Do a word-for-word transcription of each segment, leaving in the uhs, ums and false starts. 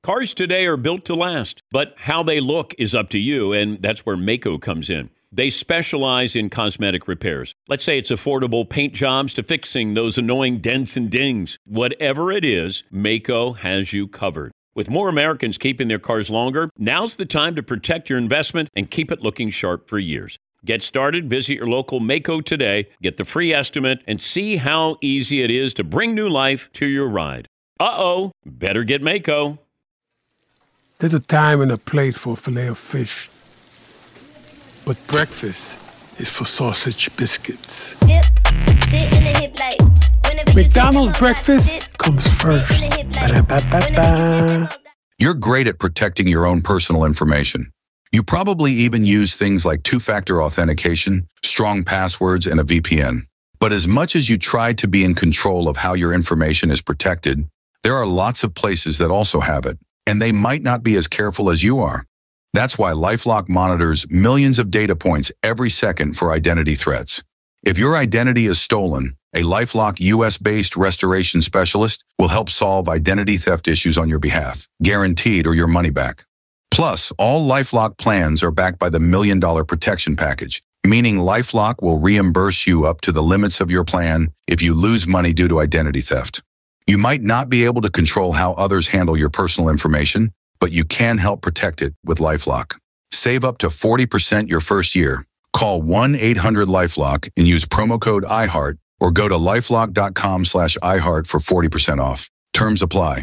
Cars today are built to last, but how they look is up to you, and that's where Maaco comes in. They specialize in cosmetic repairs. Let's say it's affordable paint jobs to fixing those annoying dents and dings. Whatever it is, Maaco has you covered. With more Americans keeping their cars longer, now's the time to protect your investment and keep it looking sharp for years. Get started, visit your local Maaco today, get the free estimate, and see how easy it is to bring new life to your ride. Uh-oh, better get Maaco. There's a time and a place for filet of fish. But breakfast is for sausage biscuits. Dip, sit in the hip like, McDonald's breakfast comes first. Ba-da-ba-ba-ba. You're great at protecting your own personal information. You probably even use things like two-factor authentication, strong passwords, and a V P N. But as much as you try to be in control of how your information is protected, there are lots of places that also have it, and they might not be as careful as you are. That's why LifeLock monitors millions of data points every second for identity threats. If your identity is stolen, a LifeLock U S-based restoration specialist will help solve identity theft issues on your behalf, guaranteed or your money back. Plus, all LifeLock plans are backed by the Million Dollar Protection Package, meaning LifeLock will reimburse you up to the limits of your plan if you lose money due to identity theft. You might not be able to control how others handle your personal information, but you can help protect it with LifeLock. Save up to forty percent your first year. Call one eight hundred LifeLock and use promo code iHeart or go to lifelock.com slash iHeart for forty percent off. Terms apply.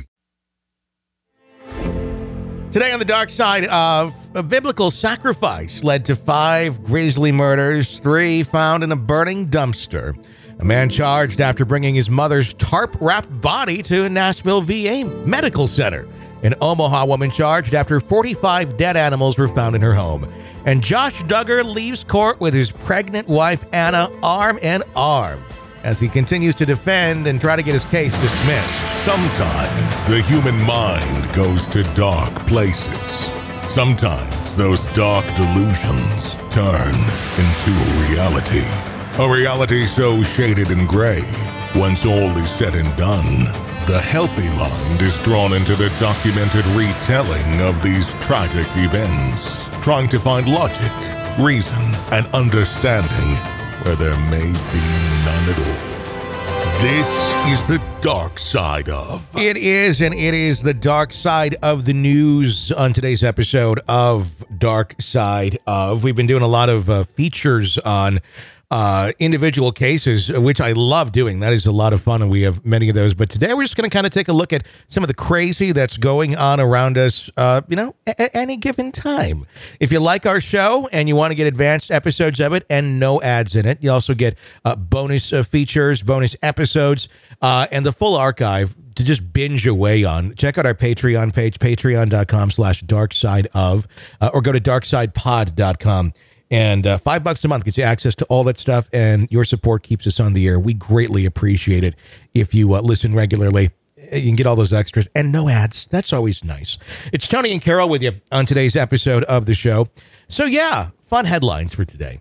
Today on the dark side of a biblical sacrifice led to five grisly murders, three found in a burning dumpster. A man charged after bringing his mother's tarp-wrapped body to a Nashville V A medical center. An Omaha woman charged after forty-five dead animals were found in her home. And Josh Duggar leaves court with his pregnant wife, Anna, arm in arm, as he continues to defend and try to get his case dismissed. Sometimes the human mind goes to dark places. Sometimes those dark delusions turn into a reality. A reality so shaded and gray, once all is said and done, the healthy mind is drawn into the documented retelling of these tragic events, trying to find logic, reason, and understanding where there may be none at all. This is the dark side of. It is, and it is the dark side of the news on today's episode of Dark Side of. We've been doing a lot of uh, features on Uh, individual cases, which I love doing. That is a lot of fun, and we have many of those. But today we're just going to kind of take a look at some of the crazy that's going on around us, uh, you know, at any given time. If you like our show and you want to get advanced episodes of it and no ads in it, you also get uh, bonus uh, features, bonus episodes, uh, and the full archive to just binge away on. Check out our Patreon page, patreon.com slash darkside of, uh, or go to darksidepod dot com. And uh, five bucks a month gets you access to all that stuff, and your support keeps us on the air. We greatly appreciate it if you uh, listen regularly. You can get all those extras and no ads. That's always nice. It's Tony and Carol with you on today's episode of the show. So, yeah, fun headlines for today.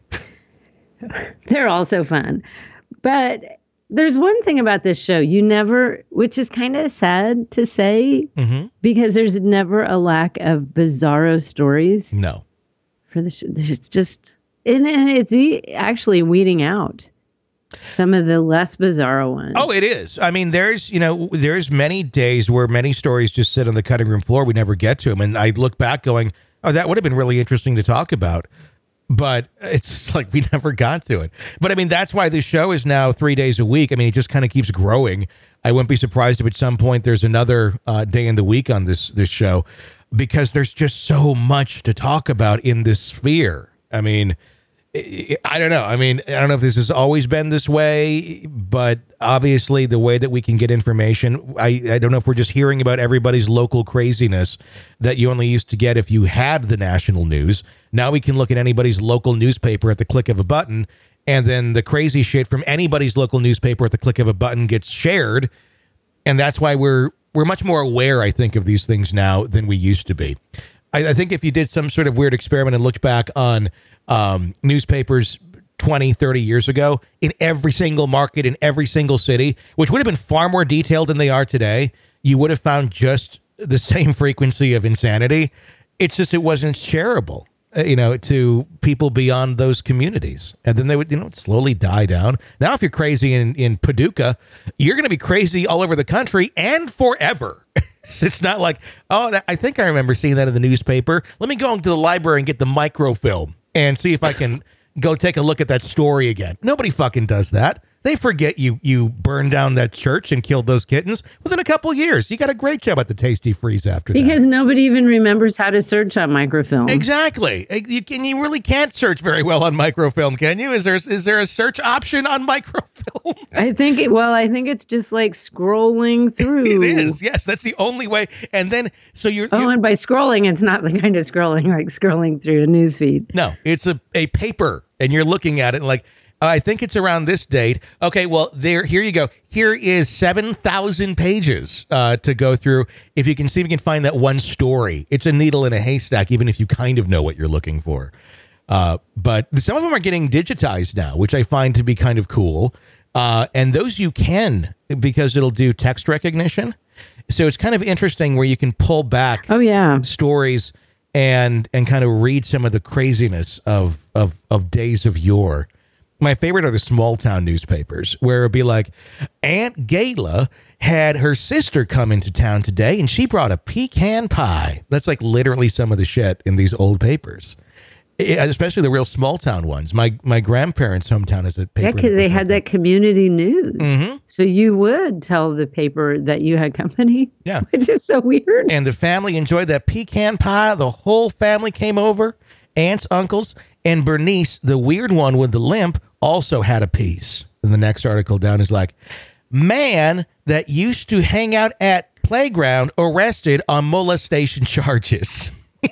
They're also fun. But there's one thing about this show you never, which is kind of sad to say, mm-hmm. because there's never a lack of bizarro stories. No. For the sh- it's just and, and it's e- actually weeding out some of the less bizarro ones. Oh, it is. I mean, there's you know there's many days where many stories just sit on the cutting room floor. We never get to them, and I look back going, "Oh, that would have been really interesting to talk about," but it's just like we never got to it. But I mean, that's why this show is now three days a week. I mean, it just kind of keeps growing. I wouldn't be surprised if at some point there's another uh, day in the week on this this show, because there's just so much to talk about in this sphere. I mean, I don't know. I mean, I don't know if this has always been this way, but obviously the way that we can get information, I, I don't know if we're just hearing about everybody's local craziness that you only used to get if you had the national news. Now we can look at anybody's local newspaper at the click of a button, and then the crazy shit from anybody's local newspaper at the click of a button gets shared. And that's why we're We're much more aware, I think, of these things now than we used to be. I, I think if you did some sort of weird experiment and looked back on um, newspapers twenty, thirty years ago, in every single market, in every single city, which would have been far more detailed than they are today, you would have found just the same frequency of insanity. It's just it wasn't shareable, uh, you know, to people beyond those communities. And then they would, you know, slowly die down. Now, if you're crazy in, in Paducah, you're going to be crazy all over the country and forever. It's not like, oh, that, I think I remember seeing that in the newspaper. Let me go into the library and get the microfilm and see if I can go take a look at that story again. Nobody fucking does that. They forget you you burned down that church and killed those kittens within a couple of years. You got a great job at the Tasty Freeze after because that. Because nobody even remembers how to search on microfilm. Exactly. You, and you really can't search very well on microfilm, can you? Is there is there a search option on microfilm? I think, it, well, I think it's just like scrolling through. It is. Yes, that's the only way. And then, so you're... Oh, you're, and by scrolling, it's not the kind of scrolling like scrolling through a newsfeed. No, it's a, a paper, and you're looking at it and like... I think it's around this date. Okay, well, there. Here you go. Here is seven thousand pages uh, to go through. If you can see if you can find that one story. It's a needle in a haystack, even if you kind of know what you're looking for. Uh, but some of them are getting digitized now, which I find to be kind of cool. Uh, and those you can, because it'll do text recognition. So it's kind of interesting where you can pull back oh, yeah. stories and and kind of read some of the craziness of of, of days of yore. My favorite are the small town newspapers where it'd be like, Aunt Gayla had her sister come into town today and she brought a pecan pie. That's like literally some of the shit in these old papers, it, especially the real small town ones. My my grandparents' hometown is a paper. Yeah, because they had that community news. Mm-hmm. So you would tell the paper that you had company. Yeah. Which is so weird. And the family enjoyed that pecan pie. The whole family came over, aunts, uncles, and Bernice, the weird one with the limp, also had a piece. And the next article down is like, man that used to hang out at playground arrested on molestation charges.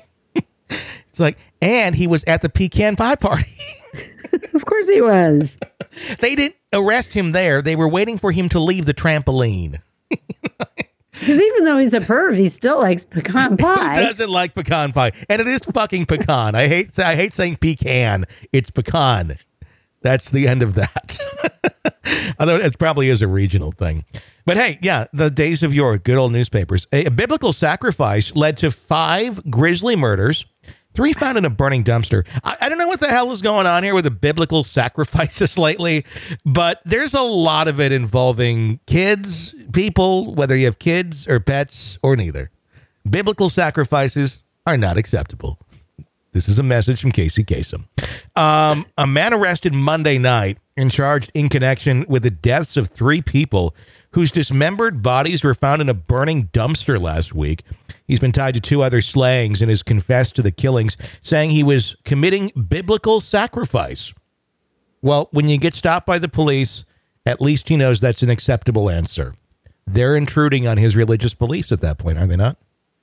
It's like, and he was at the pecan pie party. Of course he was. They didn't arrest him there. They were waiting for him to leave the trampoline. Because even though he's a perv, he still likes pecan pie. Who doesn't like pecan pie? And it is fucking pecan. I hate I hate saying pecan. It's pecan. That's the end of that. Although it probably is a regional thing. But hey, yeah, the days of yore, good old newspapers. A, a biblical sacrifice led to five grisly murders, three found in a burning dumpster. I, I don't know what the hell is going on here with the biblical sacrifices lately, but there's a lot of it involving kids, people, whether you have kids or pets or neither. Biblical sacrifices are not acceptable. This is a message from Casey Kasem. Um, a man arrested Monday night and charged in connection with the deaths of three people whose dismembered bodies were found in a burning dumpster last week. He's been tied to two other slayings and has confessed to the killings, saying he was committing biblical sacrifice. Well, when you get stopped by the police, at least he knows that's an acceptable answer. They're intruding on his religious beliefs at that point, are they not?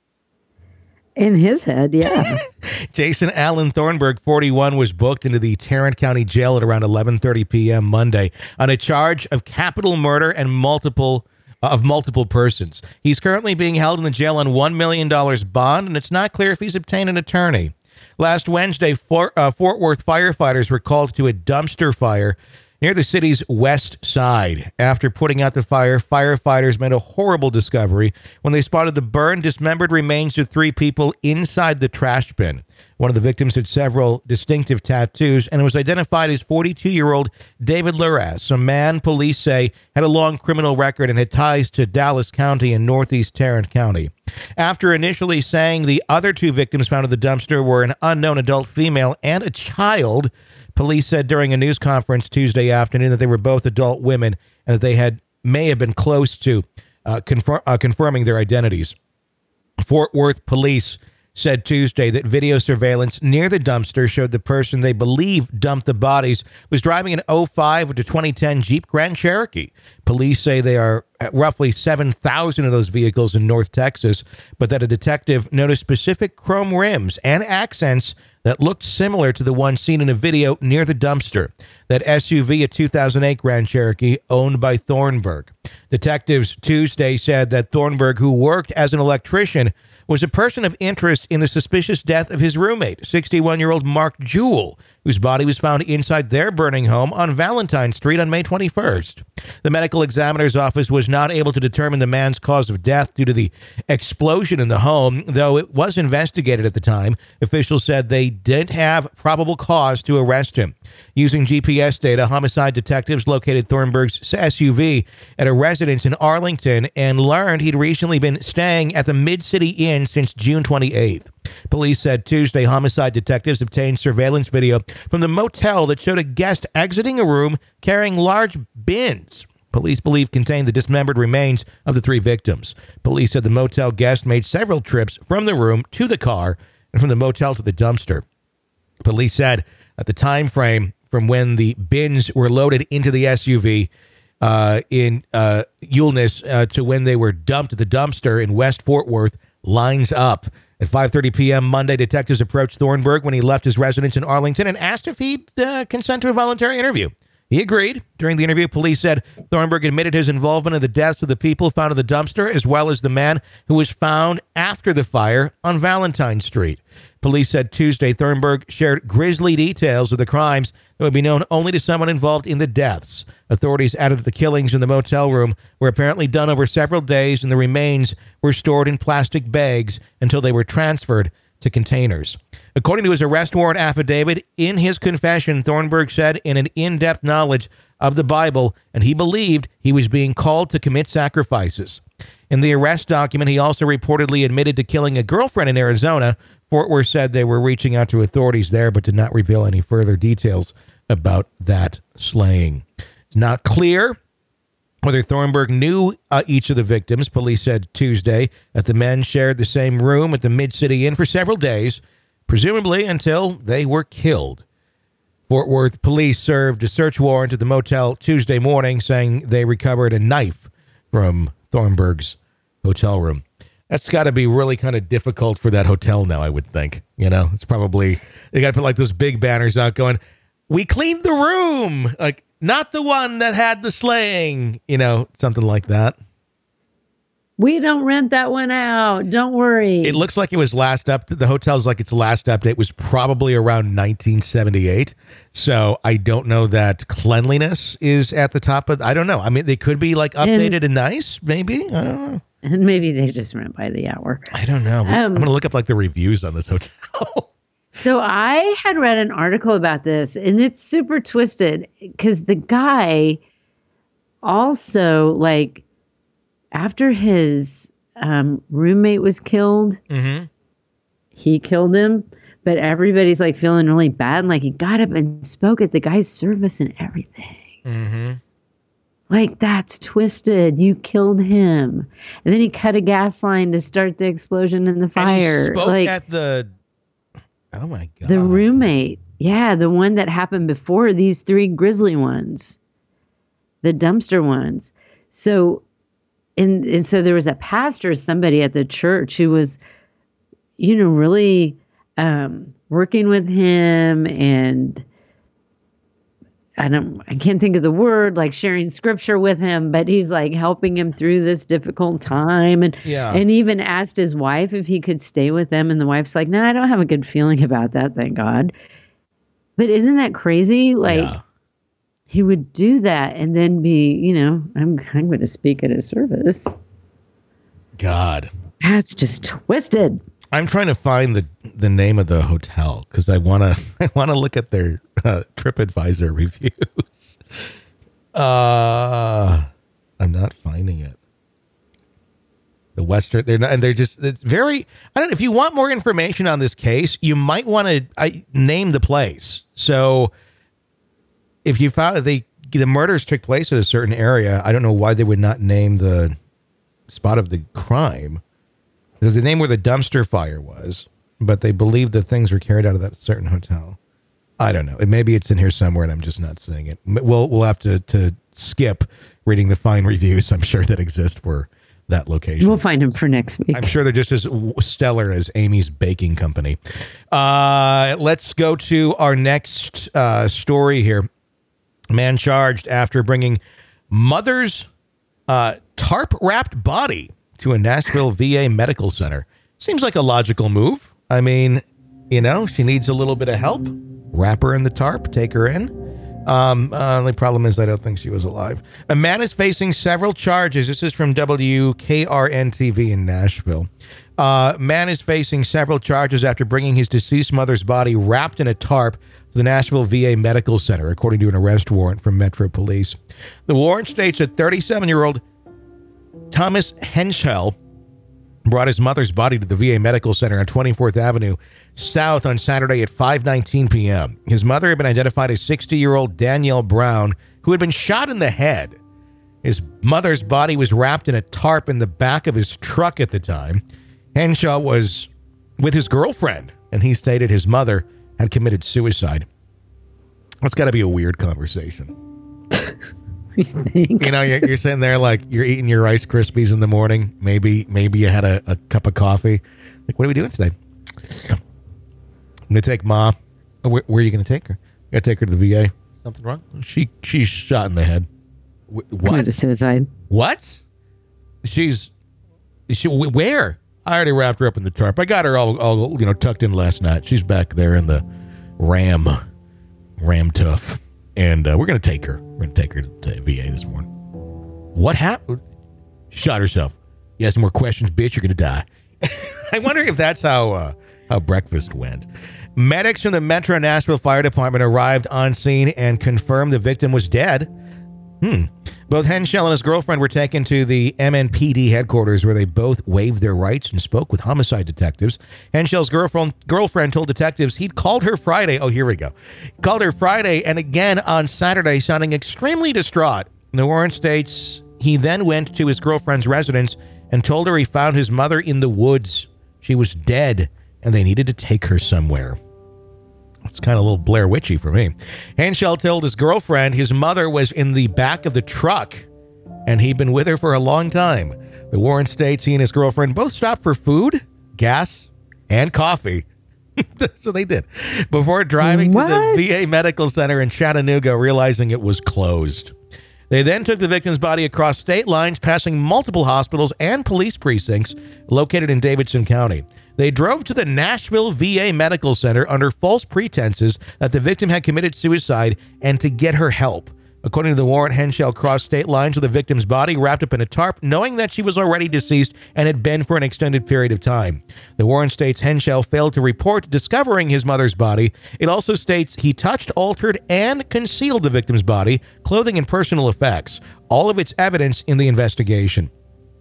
In his head, yeah. Jason Allen Thornburg, forty-one, was booked into the Tarrant County Jail at around eleven thirty p.m. Monday on a charge of capital murder and multiple uh, of multiple persons. He's currently being held in the jail on one million dollars bond, and it's not clear if he's obtained an attorney. Last Wednesday, Fort, uh, Fort Worth firefighters were called to a dumpster fire near the city's west side. After putting out the fire, firefighters made a horrible discovery when they spotted the burned, dismembered remains of three people inside the trash bin. One of the victims had several distinctive tattoos and was identified as forty-two-year-old David Larraz, a man police say had a long criminal record and had ties to Dallas County and northeast Tarrant County. After initially saying the other two victims found in the dumpster were an unknown adult female and a child, police said during a news conference Tuesday afternoon that they were both adult women and that they had may have been close to uh, confir- uh, confirming their identities. Fort Worth police said Tuesday that video surveillance near the dumpster showed the person they believe dumped the bodies was driving an oh five to twenty ten Jeep Grand Cherokee. Police say they are at roughly seven thousand of those vehicles in North Texas, but that a detective noticed specific chrome rims and accents that looked similar to the one seen in a video near the dumpster. That S U V, a two thousand eight Grand Cherokee, owned by Thornburg. Detectives Tuesday said that Thornburg, who worked as an electrician, was a person of interest in the suspicious death of his roommate, sixty-one-year-old Mark Jewell, whose body was found inside their burning home on Valentine Street on May twenty-first. The medical examiner's office was not able to determine the man's cause of death due to the explosion in the home, though it was investigated at the time. Officials said they didn't have probable cause to arrest him. Using G P S data, homicide detectives located Thornburg's S U V at a residence in Arlington and learned he'd recently been staying at the Mid-City Inn since June twenty-eighth. Police said Tuesday homicide detectives obtained surveillance video from the motel that showed a guest exiting a room carrying large bins police believe contained the dismembered remains of the three victims. Police said the motel guest made several trips from the room to the car and from the motel to the dumpster. Police said at the time frame from when the bins were loaded into the S U V uh, in uh, Euless uh, to when they were dumped at the dumpster in West Fort Worth lines up. At five thirty p.m. Monday, detectives approached Thornburg when he left his residence in Arlington and asked if he'd uh, consent to a voluntary interview. He agreed. During the interview, police said Thornburg admitted his involvement in the deaths of the people found in the dumpster, as well as the man who was found after the fire on Valentine Street. Police said Tuesday Thornburg shared grisly details of the crimes that would be known only to someone involved in the deaths. Authorities added that the killings in the motel room were apparently done over several days, and the remains were stored in plastic bags until they were transferred to containers. According to his arrest warrant affidavit, in his confession, Thornburg said in an in-depth knowledge of the Bible, and he believed he was being called to commit sacrifices. In the arrest document, he also reportedly admitted to killing a girlfriend in Arizona. Fort Worth said they were reaching out to authorities there, but did not reveal any further details about that slaying. It's not clear whether Thornburg knew uh, each of the victims. Police said Tuesday that the men shared the same room at the Mid-City Inn for several days, presumably until they were killed. Fort Worth police served a search warrant at the motel Tuesday morning, saying they recovered a knife from Thornburg's hotel room. That's got to be really kind of difficult for that hotel now, I would think. You know, it's probably, they got to put like those big banners out going, "We cleaned the room," like, not the one that had the slaying, you know, something like that. We don't rent that one out. Don't worry. It looks like it was last up. The hotel's like its last update was probably around nineteen seventy-eight. So I don't know that cleanliness is at the top of, I don't know. I mean, they could be like updated and, and nice, maybe. I don't know. And maybe they just rent by the hour. I don't know. Um, I'm going to look up like the reviews on this hotel. So I had read an article about this, and it's super twisted because the guy also, like, after his um, roommate was killed, mm-hmm. he killed him, but everybody's like feeling really bad, and like he got up and spoke at the guy's service and everything. Mm-hmm. Like, that's twisted. You killed him, and then he cut a gas line to start the explosion in the fire. And he spoke like at the. Oh my God. The roommate. Yeah, the one that happened before these three grisly ones. The dumpster ones. So, and, and so there was a pastor, somebody at the church who was, you know, really um, working with him, and I don't, I can't think of the word, like sharing scripture with him, but he's like helping him through this difficult time. And, yeah. and even asked his wife if he could stay with them. And the wife's like, no, I don't have a good feeling about that. Thank God. But isn't that crazy? Like, yeah. He would do that and then be, you know, I'm, I'm going to speak at his service. God. That's just twisted. I'm trying to find the, the name of the hotel because I want to I want to look at their uh, TripAdvisor reviews. Uh, I'm not finding it. The Western, they're not, and they're just, it's very, I don't know, if you want more information on this case, you might want to I, name the place. So if you found they, the murders took place at a certain area, I don't know why they would not name the spot of the crime. Because the name where the dumpster fire was, but they believe that things were carried out of that certain hotel. I don't know. Maybe it's in here somewhere and I'm just not seeing it. We'll we'll have to, to skip reading the fine reviews, I'm sure, that exist for that location. We'll find them for next week. I'm sure they're just as stellar as Amy's Baking Company. Uh, let's go to our next uh, story here. Man charged after bringing mother's uh, tarp-wrapped body to a Nashville V A medical center. Seems like a logical move. I mean, you know, she needs a little bit of help. Wrap her in the tarp, take her in. Um, uh, only problem is I don't think she was alive. A man is facing several charges. This is from W K R N T V in Nashville. Uh, man is facing several charges after bringing his deceased mother's body wrapped in a tarp to the Nashville V A Medical Center, according to an arrest warrant from Metro Police. The warrant states that thirty-seven-year-old Thomas Henschel brought his mother's body to the V A Medical Center on twenty-fourth Avenue South on Saturday at five nineteen p.m. His mother had been identified as sixty-year-old Danielle Brown, who had been shot in the head. His mother's body was wrapped in a tarp in the back of his truck at the time. Henshaw was with his girlfriend, and he stated his mother had committed suicide. That's got to be a weird conversation. You think? You know, you're, you're sitting there like you're eating your Rice Krispies in the morning. Maybe maybe you had a, a cup of coffee. Like, what are we doing today? I'm going to take Ma. Oh, where, where are you going to take her? You got to take her to the V A. Something wrong? She She's shot in the head. Wh- what? Committed suicide. What? She's... She, where? I already wrapped her up in the tarp. I got her all, all, you know, tucked in last night. She's back there in the Ram, Ram Tough. And uh, we're going to take her. We're going to take her to V A this morning. What happened? Shot herself. You ask more questions, bitch, you're going to die. I wonder if that's how uh, how breakfast went. Medics from the Metro Nashville Fire Department arrived on scene and confirmed the victim was dead. Hmm. Both Henschel and his girlfriend were taken to the M N P D headquarters where they both waived their rights and spoke with homicide detectives. Henschel's girlfriend girlfriend told detectives he'd called her Friday. Oh, here we go. Called her Friday and again on Saturday, sounding extremely distraught. The warrant states he then went to his girlfriend's residence and told her he found his mother in the woods. She was dead and they needed to take her somewhere. It's kind of a little Blair Witchy for me. Henschel told his girlfriend his mother was in the back of the truck, and he'd been with her for a long time. The warrant states he and his girlfriend both stopped for food, gas, and coffee. So they did. Before driving What? to the V A Medical Center in Chattanooga, realizing it was closed. They then took the victim's body across state lines, passing multiple hospitals and police precincts located in Davidson County. They drove to the Nashville V A Medical Center under false pretenses that the victim had committed suicide and to get her help. According to the warrant, Henschel crossed state lines with the victim's body wrapped up in a tarp, knowing that she was already deceased and had been for an extended period of time. The warrant states Henschel failed to report discovering his mother's body. It also states he touched, altered, and concealed the victim's body, clothing, and personal effects. All of its evidence in the investigation.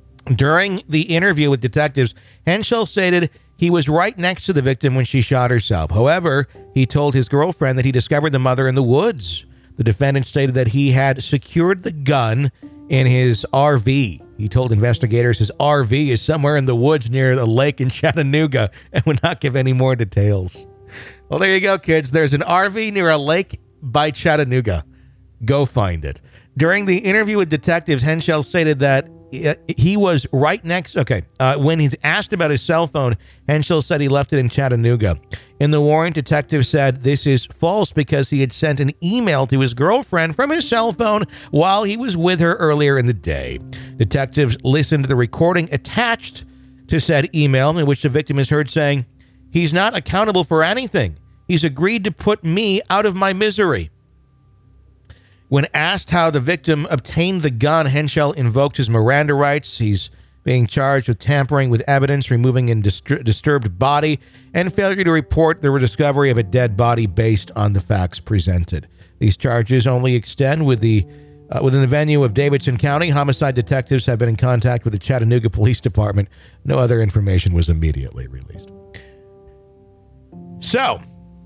During the interview with detectives, Henschel stated he was right next to the victim when she shot herself. However, he told his girlfriend that he discovered the mother in the woods. The defendant stated that he had secured the gun in his R V. He told investigators his R V is somewhere in the woods near the lake in Chattanooga and would not give any more details. Well, there you go, kids. There's an R V near a lake by Chattanooga. Go find it. During the interview with detectives, Henschel stated that he was right next. Okay. Uh, when he's asked about his cell phone, Henschel said he left it in Chattanooga. In the warrant, detectives said this is false because he had sent an email to his girlfriend from his cell phone while he was with her earlier in the day. Detectives listened to the recording attached to said email in which the victim is heard saying, "He's not accountable for anything. He's agreed to put me out of my misery." When asked how the victim obtained the gun, Henschel invoked his Miranda rights. He's being charged with tampering with evidence, removing a dist- disturbed body, and failure to report the discovery of a dead body based on the facts presented. These charges only extend with the uh, within the venue of Davidson County. Homicide detectives have been in contact with the Chattanooga Police Department. No other information was immediately released. So,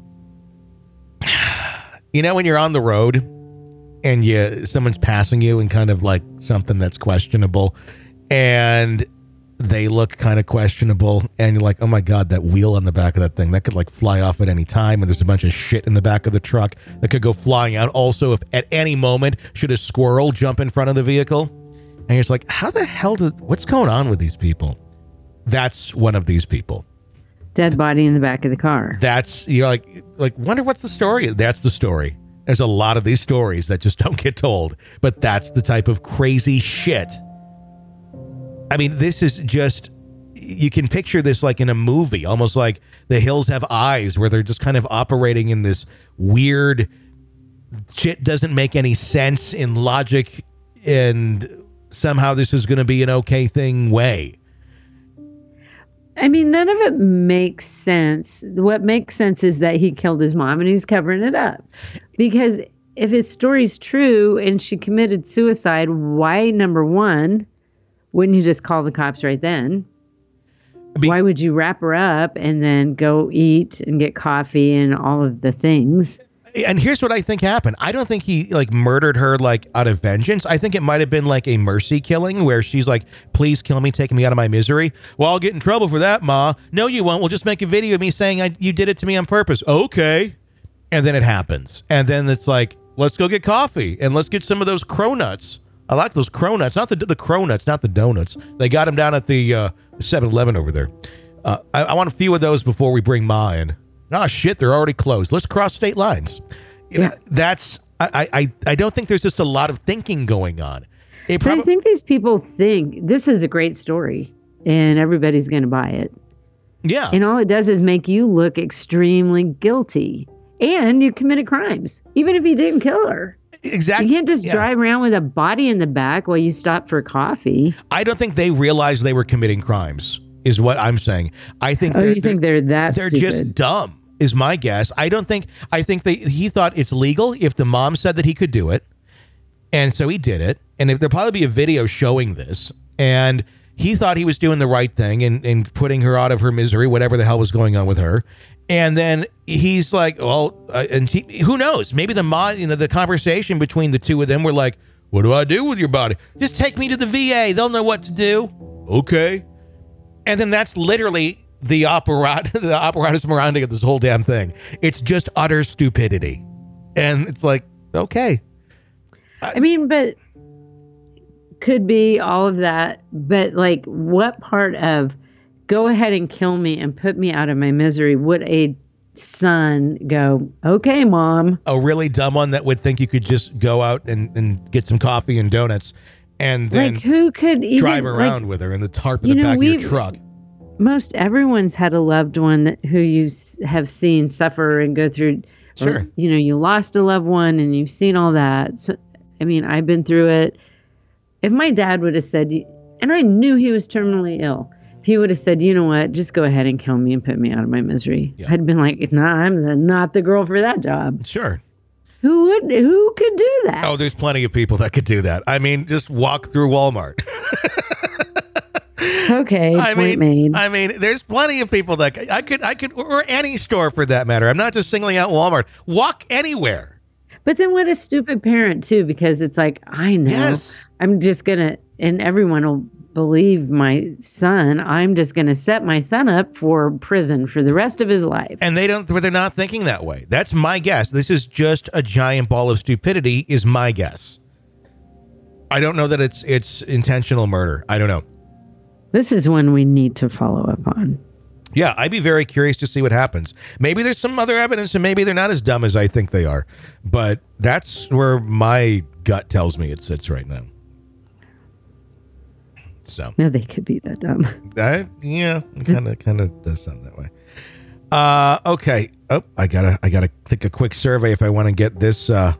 you know when you're on the road and you someone's passing you in kind of like something that's questionable and they look kind of questionable and you're like, oh my God, that wheel on the back of that thing, that could like fly off at any time and there's a bunch of shit in the back of the truck that could go flying out. Also, if at any moment should a squirrel jump in front of the vehicle and you're just like, how the hell did, what's going on with these people? That's one of these people. Dead body in the back of the car. That's, you're like, like, wonder what's the story? That's the story. There's a lot of these stories that just don't get told, but that's the type of crazy shit. I mean, this is just, you can picture this like in a movie, almost like The Hills Have Eyes, where they're just kind of operating in this weird shit doesn't make any sense in logic, and somehow this is going to be an okay thing way. I mean, none of it makes sense. What makes sense is that he killed his mom and he's covering it up. Because if his story's true and she committed suicide, why, number one, wouldn't you just call the cops right then? Be- why would you wrap her up and then go eat and get coffee and all of the things? And here's what I think happened. I don't think he like murdered her like out of vengeance. I think it might have been like a mercy killing where she's like, please kill me, take me out of my misery. Well, I'll get in trouble for that, Ma. No, you won't. We'll just make a video of me saying I, you did it to me on purpose. Okay. And then it happens. And then it's like, let's go get coffee and let's get some of those cronuts. I like those cronuts, not the the cronuts, not the donuts. They got them down at the uh, seven eleven over there. Uh, I, I want a few of those before we bring Ma in. Oh, shit, they're already closed. Let's cross state lines. You know, yeah. That's, I, I, I don't think there's just a lot of thinking going on. It prob- I think these people think this is a great story and everybody's going to buy it. Yeah. And all it does is make you look extremely guilty. And you committed crimes, even if you didn't kill her. Exactly. You can't just yeah. drive around with a body in the back while you stop for coffee. I don't think they realized they were committing crimes, is what I'm saying. I think. Oh, you think they're that They're stupid. just dumb, is my guess. I don't think. I think they. He thought it's legal if the mom said that he could do it, and so he did it. And if, there'll probably be a video showing this, and he thought he was doing the right thing and, and putting her out of her misery, whatever the hell was going on with her. And then he's like, well, uh, and he, who knows? Maybe the mod, you know, the conversation between the two of them were like, what do I do with your body? Just take me to the V A. They'll know what to do. Okay. And then that's literally the operatus, the apparatus morandi of this whole damn thing. It's just utter stupidity. And it's like, okay. I mean, but could be all of that. But like, what part of go ahead and kill me and put me out of my misery would a son go, okay, Mom? A really dumb one that would think you could just go out and, and get some coffee and donuts and then like who could even, drive around like, with her in the tarp in you the know, back of your truck. Most everyone's had a loved one that, who you s- have seen suffer and go through. Sure. Or, you know, you lost a loved one and you've seen all that. So, I mean, I've been through it. If my dad would have said, and I knew he was terminally ill, if he would have said, you know what, just go ahead and kill me and put me out of my misery, yeah. I'd been like, nah, I'm the, not the girl for that job. Sure. Who would? Who could do that? Oh, there's plenty of people that could do that. I mean, just walk through Walmart. Okay, I point mean, made. I mean, there's plenty of people that I could, I could, or any store for that matter. I'm not just singling out Walmart. Walk anywhere. But then what a stupid parent too, because it's like, I know, yes. I'm just gonna, and everyone will believe my son. I'm just gonna set my son up for prison for the rest of his life. And they don't, they're not thinking that way. That's my guess. This is just a giant ball of stupidity, is my guess. I don't know that it's it's intentional murder. I don't know. This is one we need to follow up on. Yeah, I'd be very curious to see what happens. Maybe there's some other evidence and maybe they're not as dumb as I think they are. But that's where my gut tells me it sits right now. So no, they could be that dumb. I, yeah, kind of kind of does sound that way. Uh, okay. Oh, I gotta I gotta take a quick survey if I want to get this uh,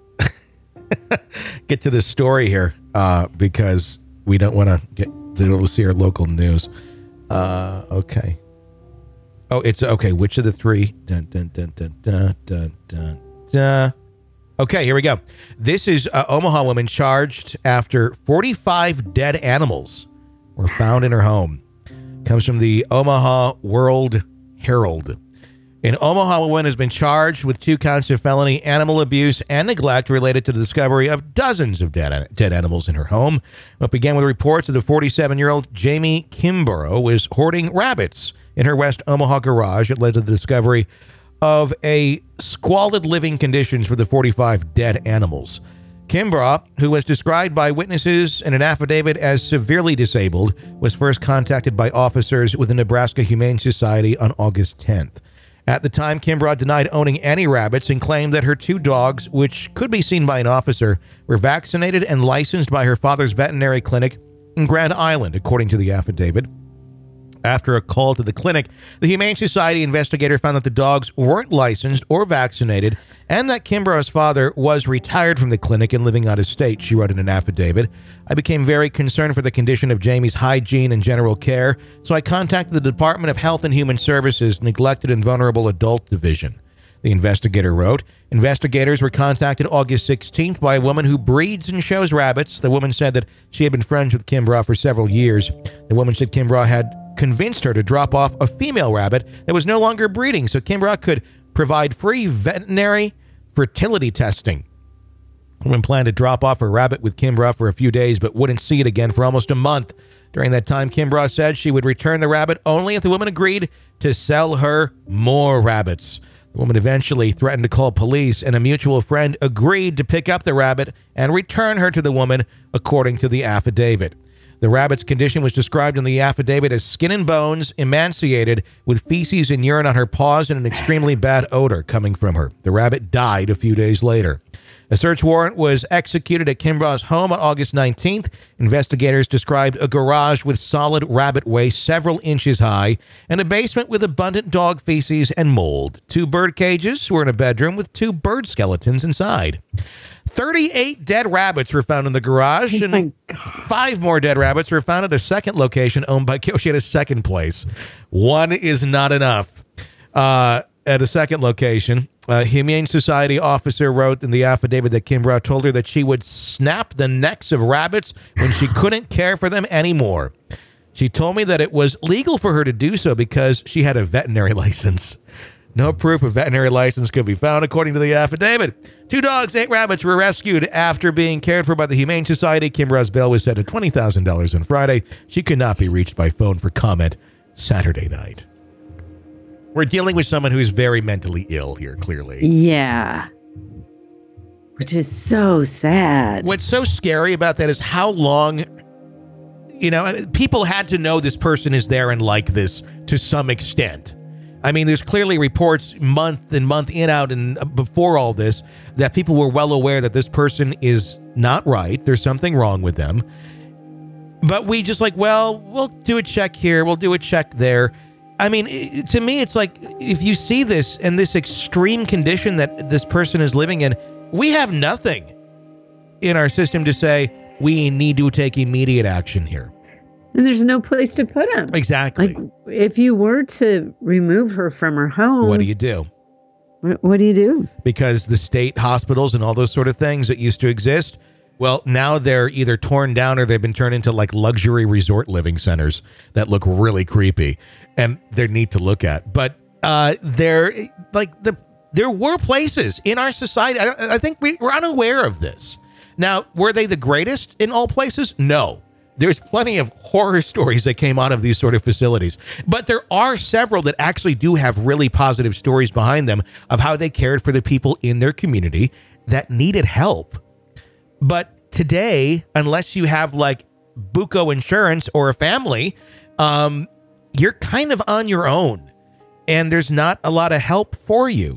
get to this story here uh, because we don't want to get to see our local news. Uh, okay. Oh, it's okay. Which of the three? Dun, dun, dun, dun, dun, dun, dun, dun. Okay, here we go. This is an Omaha woman charged after forty-five dead animals were found in her home. Comes from the Omaha World Herald. An Omaha woman has been charged with two counts of felony animal abuse and neglect related to the discovery of dozens of dead, dead animals in her home. It began with reports that the forty-seven-year-old Jamie Kimbrough was hoarding rabbits in her West Omaha garage. It led to the discovery of a squalid living conditions for the forty-five dead animals. Kimbrough, who was described by witnesses in an affidavit as severely disabled, was first contacted by officers with the Nebraska Humane Society on August tenth. At the time, Kimbrough denied owning any rabbits and claimed that her two dogs, which could be seen by an officer, were vaccinated and licensed by her father's veterinary clinic in Grand Island, according to the affidavit. After a call to the clinic, the Humane Society investigator found that the dogs weren't licensed or vaccinated and that Kimbrough's father was retired from the clinic and living out of state, she wrote in an affidavit. I became very concerned for the condition of Jamie's hygiene and general care, so I contacted the Department of Health and Human Services Neglected and Vulnerable Adult Division. The investigator wrote, investigators were contacted August sixteenth by a woman who breeds and shows rabbits. The woman said that she had been friends with Kimbrough for several years. The woman said Kimbrough had convinced her to drop off a female rabbit that was no longer breeding so Kimbrough could provide free veterinary fertility testing. The woman planned to drop off her rabbit with Kimbrough for a few days but wouldn't see it again for almost a month. During that time, Kimbrough said she would return the rabbit only if the woman agreed to sell her more rabbits. The woman eventually threatened to call police, and a mutual friend agreed to pick up the rabbit and return her to the woman, according to the affidavit. The rabbit's condition was described in the affidavit as skin and bones, emaciated, with feces and urine on her paws and an extremely bad odor coming from her. The rabbit died a few days later. A search warrant was executed at Kimbrough's home on August nineteenth. Investigators described a garage with solid rabbit waste several inches high and a basement with abundant dog feces and mold. Two bird cages were in a bedroom with two bird skeletons inside. thirty-eight dead rabbits were found in the garage, Oh my and God. five more dead rabbits were found at a second location owned by She had a second place. One is not enough. Uh, at a second location, a Humane Society officer wrote in the affidavit that Kimbrough told her that she would snap the necks of rabbits when she couldn't care for them anymore. She told me that it was legal for her to do so because she had a veterinary license. No proof of veterinary license could be found, according to the affidavit. Two dogs, eight rabbits were rescued after being cared for by the Humane Society. Kimbrough's bail was set at twenty thousand dollars on Friday. She could not be reached by phone for comment Saturday night. We're dealing with someone who's very mentally ill here, clearly. Yeah. Which is so sad. What's so scary about that is how long, you know, people had to know this person is there and like this to some extent. I mean, there's clearly reports month and month in, out, and before all this that people were well aware that this person is not right. There's something wrong with them. But we just like, well, we'll do a check here. We'll do a check there. I mean, it, to me, it's like if you see this and this extreme condition that this person is living in, we have nothing in our system to say we need to take immediate action here. And there's no place to put him. Exactly. Like, if you were to remove her from her home, What do you do? What, what do you do? Because the state hospitals and all those sort of things that used to exist, well, now they're either torn down or they've been turned into like luxury resort living centers that look really creepy and they're neat to look at. But uh, they're like the there were places in our society. I, I think we, we're unaware of this. Now, were they the greatest in all places? No. There's plenty of horror stories that came out of these sort of facilities. But there are several that actually do have really positive stories behind them of how they cared for the people in their community that needed help. But today, unless you have like Buco insurance or a family, um, you're kind of on your own. And there's not a lot of help for you.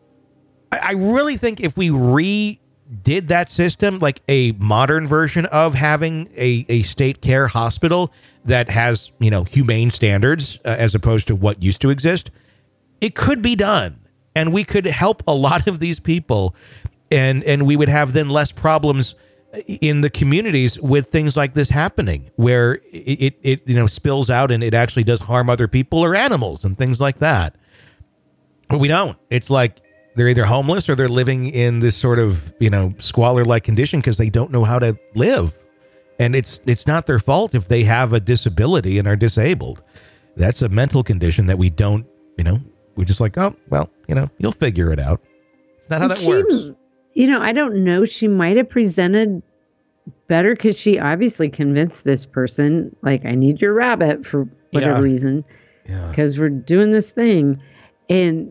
I, I really think if we re... did that system, like a modern version of having a, a state care hospital that has, you know, humane standards uh, as opposed to what used to exist, it could be done. And we could help a lot of these people and, and we would have then less problems in the communities with things like this happening where it, it, it you know, spills out and it actually does harm other people or animals and things like that. But we don't. It's like, they're either homeless or they're living in this sort of, you know, squalor-like condition because they don't know how to live. And it's it's not their fault if they have a disability and are disabled. That's a mental condition that we don't, you know, we're just like, oh, well, you know, you'll figure it out. It's not how that she, works. You know, I don't know. She might have presented better because she obviously convinced this person, like, I need your rabbit for whatever Yeah. reason Yeah. because we're doing this thing. And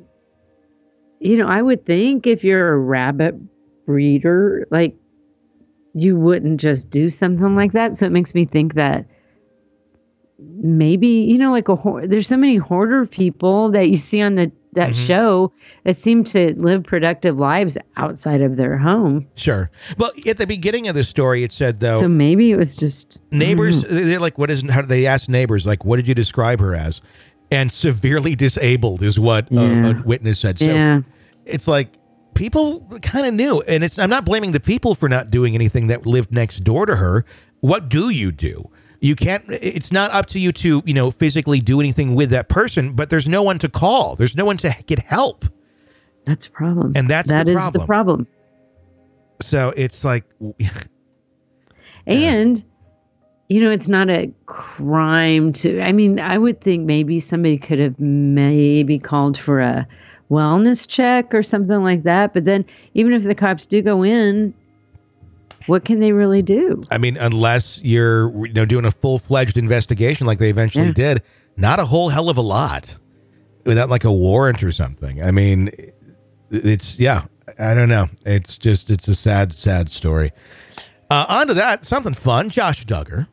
you know, I would think if you're a rabbit breeder, like you wouldn't just do something like that. So it makes me think that maybe, you know, like a hoard, there's so many hoarder people that you see on the that Mm-hmm. show that seem to live productive lives outside of their home. Sure. Well, at the beginning of the story, it said, though, So maybe it was just neighbors, mm. they're like, what is, how do they ask neighbors, like, what did you describe her as? And severely disabled is what Yeah. a, a witness said. So Yeah. it's like people kind of knew. And it's, I'm not blaming the people for not doing anything that lived next door to her. What do you do? You can't, it's not up to you to, you know, physically do anything with that person, but there's no one to call. There's no one to get help. That's a problem. And that's that the is problem. the problem. So it's like, And, you know, it's not a crime to, I mean, I would think maybe somebody could have maybe called for a wellness check or something like that. But then even if the cops do go in, what can they really do? I mean, unless you're, you know, doing a full-fledged investigation like they eventually Yeah. did, not a whole hell of a lot without like a warrant or something. I mean, it's, yeah, I don't know. It's just, it's a sad, sad story. Uh, on to that, something fun. Josh Duggar.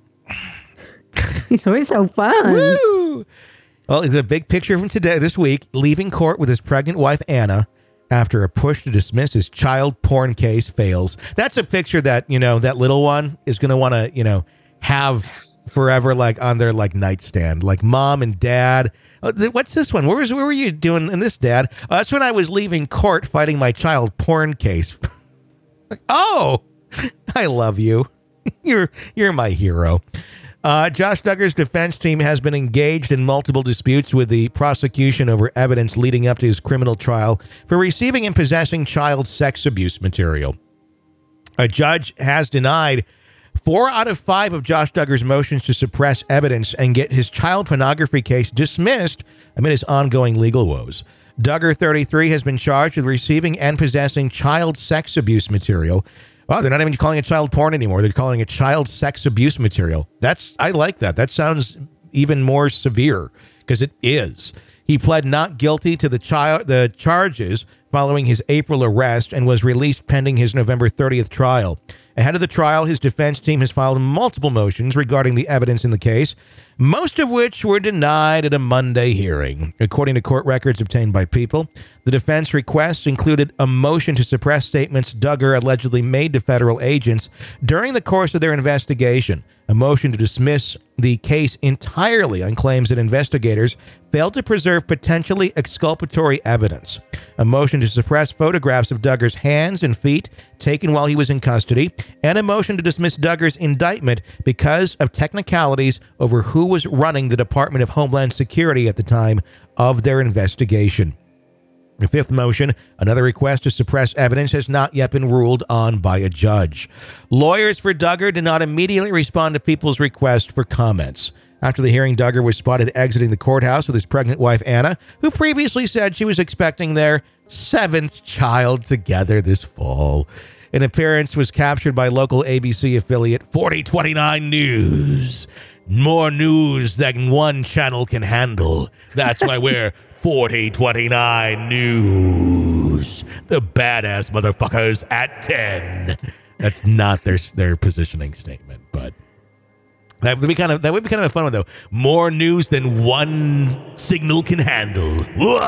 He's always so fun. Woo! Well, it's a big picture from today, this week, leaving court with his pregnant wife, Anna, after a push to dismiss his child porn case fails. That's a picture that, you know, that little one is going to want to, you know, have forever, like on their like nightstand, like mom and dad. Oh, th- what's this one? Where was, where were you doing in this, Dad? Uh, that's when I was leaving court fighting my child porn case. Like, oh, I love you. You're, you're my hero. Uh, Josh Duggar's defense team has been engaged in multiple disputes with the prosecution over evidence leading up to his criminal trial for receiving and possessing child sex abuse material. A judge has denied four out of five of Josh Duggar's motions to suppress evidence and get his child pornography case dismissed amid his ongoing legal woes. Duggar, thirty-three, has been charged with receiving and possessing child sex abuse material. Wow, they're not even calling it child porn anymore. They're calling it child sex abuse material. That's, I like that. That sounds even more severe because it is. He pled not guilty to the child, the charges following his April arrest and was released pending his November thirtieth trial. Ahead of the trial, his defense team has filed multiple motions regarding the evidence in the case, most of which were denied at a Monday hearing. According to court records obtained by People, the defense requests included a motion to suppress statements Duggar allegedly made to federal agents during the course of their investigation, a motion to dismiss the case entirely on claims that investigators failed to preserve potentially exculpatory evidence, a motion to suppress photographs of Duggar's hands and feet taken while he was in custody, and a motion to dismiss Duggar's indictment because of technicalities over who was running the Department of Homeland Security at the time of their investigation. The fifth motion, another request to suppress evidence, has not yet been ruled on by a judge. Lawyers for Duggar did not immediately respond to People's request for comments. After the hearing, Duggar was spotted exiting the courthouse with his pregnant wife, Anna, who previously said she was expecting their seventh child together this fall. An appearance was captured by local A B C affiliate forty twenty-nine News. More news than one channel can handle. That's why we're forty twenty-nine News. The badass motherfuckers at ten. That's not their their positioning statement, but that would be kind of that would be kind of a fun one though. More news than one signal can handle.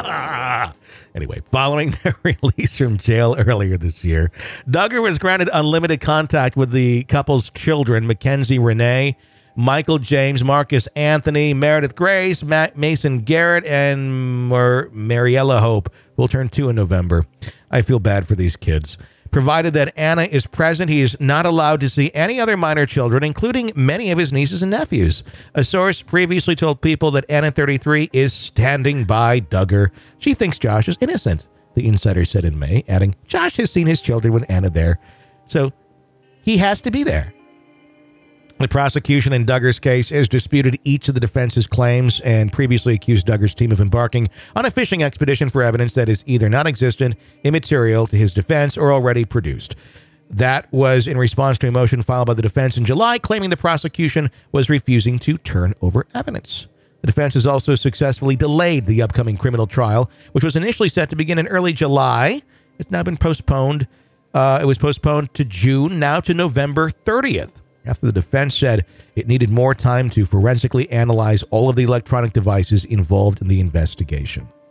Anyway, following their release from jail earlier this year, Duggar was granted unlimited contact with the couple's children, Mackenzie Renee, Michael James, Marcus Anthony, Meredith Grace, Matt Mason Garrett, and Mar- Mariella Hope, who will turn two in November. I feel bad for these kids. Provided that Anna is present, he is not allowed to see any other minor children, including many of his nieces and nephews. A source previously told People that Anna, thirty-three, is standing by Duggar. She thinks Josh is innocent, the insider said in May, adding, Josh has seen his children with Anna there, so he has to be there. The prosecution in Duggar's case has disputed each of the defense's claims and previously accused Duggar's team of embarking on a fishing expedition for evidence that is either non-existent, immaterial to his defense, or already produced. That was in response to a motion filed by the defense in July, claiming the prosecution was refusing to turn over evidence. The defense has also successfully delayed the upcoming criminal trial, which was initially set to begin in early July. It's now been postponed. Uh, it was postponed to June, now to November thirtieth. After the defense said it needed more time to forensically analyze all of the electronic devices involved in the investigation.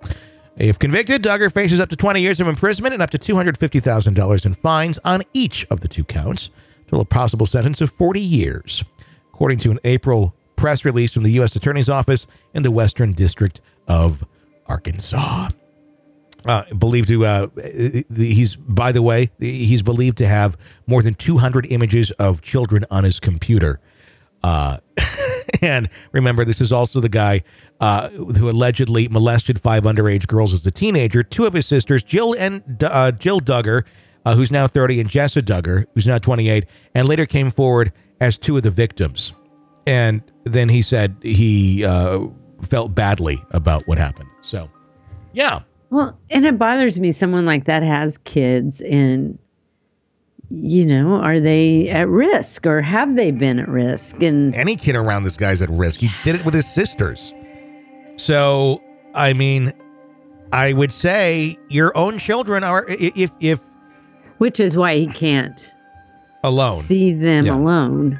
If convicted, Duggar faces up to twenty years of imprisonment and up to two hundred fifty thousand dollars in fines on each of the two counts, to a possible sentence of forty years, according to an April press release from the U S Attorney's Office in the Western District of Arkansas. Uh, believed to, uh, he's, by the way, he's believed to have more than two hundred images of children on his computer. Uh, and remember, this is also the guy uh, who allegedly molested five underage girls as a teenager. Two of his sisters, Jill and uh, Jill Duggar, uh, who's now thirty, and Jessa Duggar, who's now twenty-eight, and later came forward as two of the victims. And then he said he uh, felt badly about what happened. So, yeah. Well, and it bothers me someone like that has kids, and, you know, are they at risk, or have they been at risk? And any kid around this guy's at risk. He did it with his sisters. So, I mean, I would say your own children are, if, if, which is why he can't alone see them yeah. alone.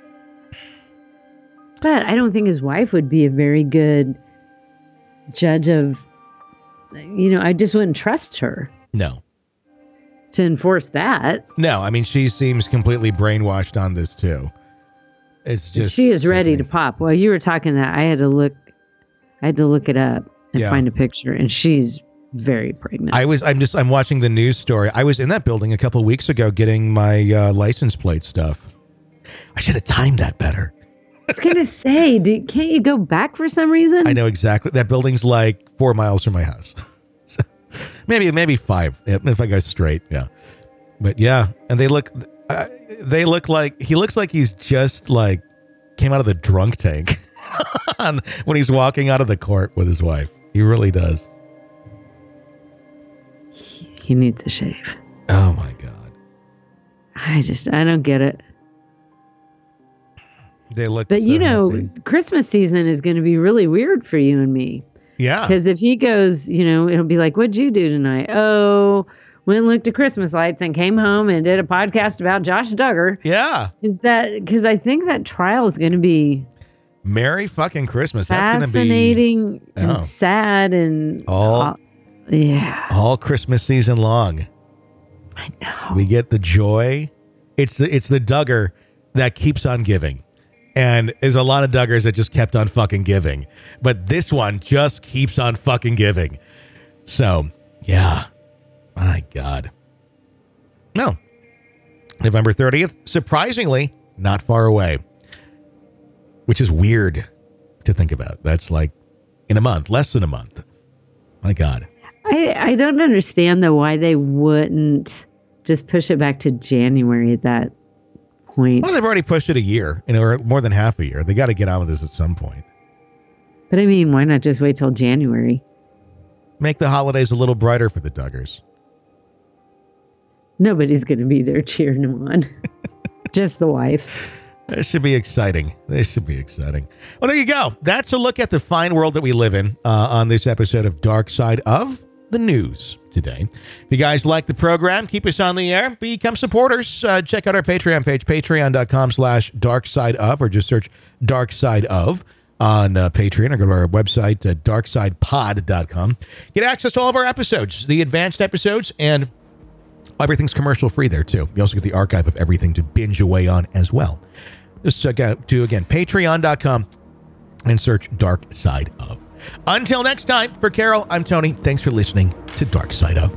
But I don't think his wife would be a very good judge of, you know, I just wouldn't trust her. No. To enforce that. No, I mean, she seems completely brainwashed on this too. It's just she is ready sickening. to pop. Well, you were talking that I had to look, I had to look it up and yeah. find a picture, and she's very pregnant. I was, I'm just, I'm watching the news story. I was in that building a couple of weeks ago getting my uh, license plate stuff. I should have timed that better. I was going to say, do, can't you go back for some reason? I know exactly. That building's like four miles from my house. So maybe, maybe five if I go straight. Yeah. But yeah. And they look, uh, they look like, he looks like he's just like came out of the drunk tank when he's walking out of the court with his wife. He really does. He needs a shave. Oh my God. I just, I don't get it. They look, but so you know, happy. Christmas season is going to be really weird for you and me. Yeah. Because if he goes, you know, it'll be like, what'd you do tonight? Oh, went and looked at Christmas lights and came home and did a podcast about Josh Duggar. Yeah. Is that, because I think that trial is going to be Merry fucking Christmas. That's going to be fascinating and oh. sad and all, all, yeah, all Christmas season long. I know. We get the joy. It's the, it's the Duggar that keeps on giving. And there's a lot of Duggars that just kept on fucking giving. But this one just keeps on fucking giving. So, yeah. My God. No. November thirtieth, surprisingly, not far away. Which is weird to think about. That's like in a month, less than a month. My God. I, I don't understand, though, why they wouldn't just push it back to January at that point. Well, they've already pushed it a year, you know, or more than half a year. They got to get on with this at some point. But I mean, why not just wait till January? Make the holidays a little brighter for the Duggars. Nobody's going to be there cheering them on. Just the wife. This should be exciting. This should be exciting. Well, there you go. That's a look at the fine world that we live in uh, on this episode of Dark Side of the News today. If you guys like the program, keep us on the air, become supporters. Uh, check out our Patreon page, patreon.com slash dark side of, or just search Dark Side of on uh, Patreon, or go to our website, uh, dark side pod dot com. Get access to all of our episodes, the advanced episodes, and everything's commercial free there too. You also get the archive of everything to binge away on as well. Just check out to, again, patreon dot com and search Dark Side of. Until next time, for Carol, I'm Tony. Thanks for listening to Dark Side of.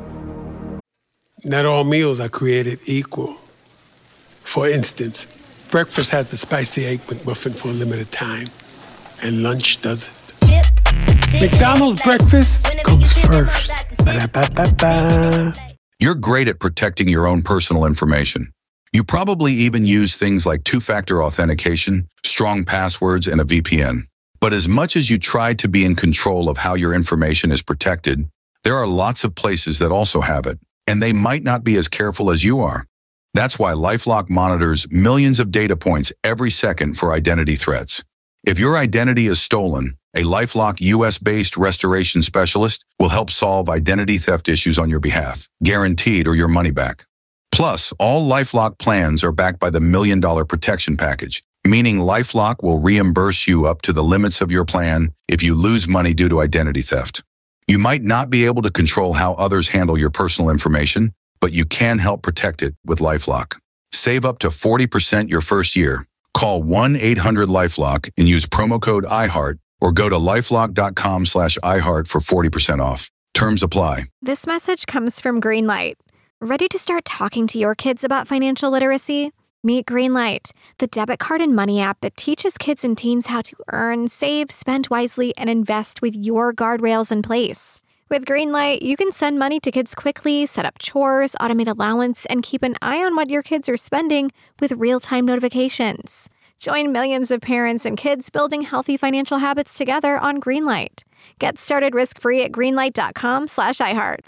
Not all meals are created equal. For instance, breakfast has the spicy egg McMuffin for a limited time, and lunch doesn't. McDonald's breakfast comes first. Ba-da-ba-ba-ba. You're great at protecting your own personal information. You probably even use things like two-factor authentication, strong passwords, and a V P N. But as much as you try to be in control of how your information is protected, there are lots of places that also have it, and they might not be as careful as you are. That's why LifeLock monitors millions of data points every second for identity threats. If your identity is stolen, a LifeLock U S-based restoration specialist will help solve identity theft issues on your behalf, guaranteed or your money back. Plus, all LifeLock plans are backed by the Million Dollar Protection Package, meaning LifeLock will reimburse you up to the limits of your plan if you lose money due to identity theft. You might not be able to control how others handle your personal information, but you can help protect it with LifeLock. Save up to forty percent your first year. Call one eight hundred LifeLock and use promo code iHeart or go to lifelock.com slash iHeart for forty percent off. Terms apply. This message comes from Greenlight. Ready to start talking to your kids about financial literacy? Meet Greenlight, the debit card and money app that teaches kids and teens how to earn, save, spend wisely, and invest with your guardrails in place. With Greenlight, you can send money to kids quickly, set up chores, automate allowance, and keep an eye on what your kids are spending with real-time notifications. Join millions of parents and kids building healthy financial habits together on Greenlight. Get started risk-free at greenlight.com slash iHeart.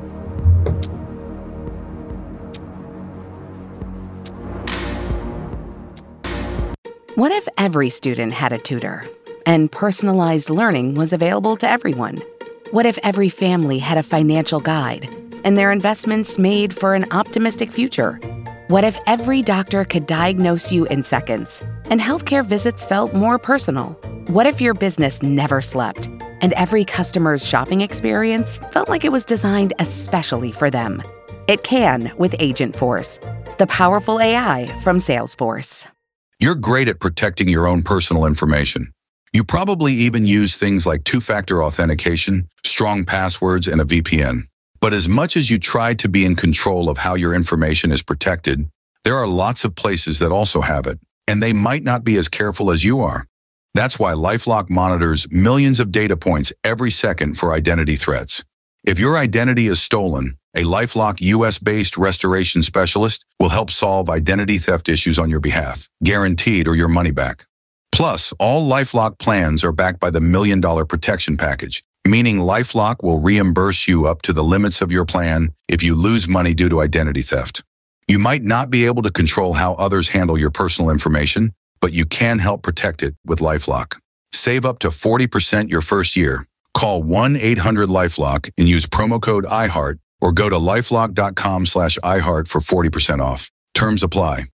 What if every student had a tutor and personalized learning was available to everyone? What if every family had a financial guide and their investments made for an optimistic future? What if every doctor could diagnose you in seconds and healthcare visits felt more personal? What if your business never slept and every customer's shopping experience felt like it was designed especially for them? It can with Agent Force, the powerful A I from Salesforce. You're great at protecting your own personal information. You probably even use things like two-factor authentication, strong passwords, and a V P N. But as much as you try to be in control of how your information is protected, there are lots of places that also have it, and they might not be as careful as you are. That's why LifeLock monitors millions of data points every second for identity threats. If your identity is stolen, a LifeLock U S-based restoration specialist will help solve identity theft issues on your behalf, guaranteed or your money back. Plus, all LifeLock plans are backed by the Million Dollar Protection Package, meaning LifeLock will reimburse you up to the limits of your plan if you lose money due to identity theft. You might not be able to control how others handle your personal information, but you can help protect it with LifeLock. Save up to forty percent your first year. Call one eight hundred LifeLock and use promo code iHeart or go to lifelock.com slash iHeart for forty percent off. Terms apply.